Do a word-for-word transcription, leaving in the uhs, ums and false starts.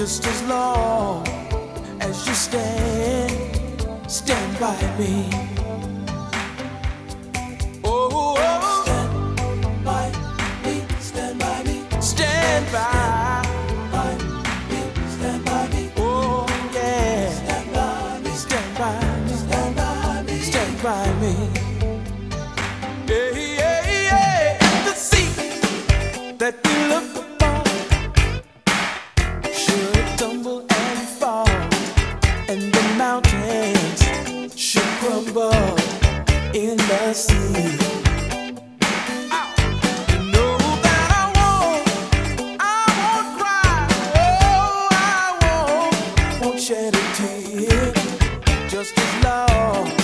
just as long as you stand, stand by me. Oh, oh, oh. Stand by me, stand by me, stand by. Stand by me, stand by me. Oh yeah, stand by me, stand by me, stand by me, stand by me. Yeah, yeah, yeah. And the sea that we look upon should tumble and fall, and the mountains should crumble in the sea. You know that I won't, I won't cry. Oh, I won't, won't shed a tear, just as long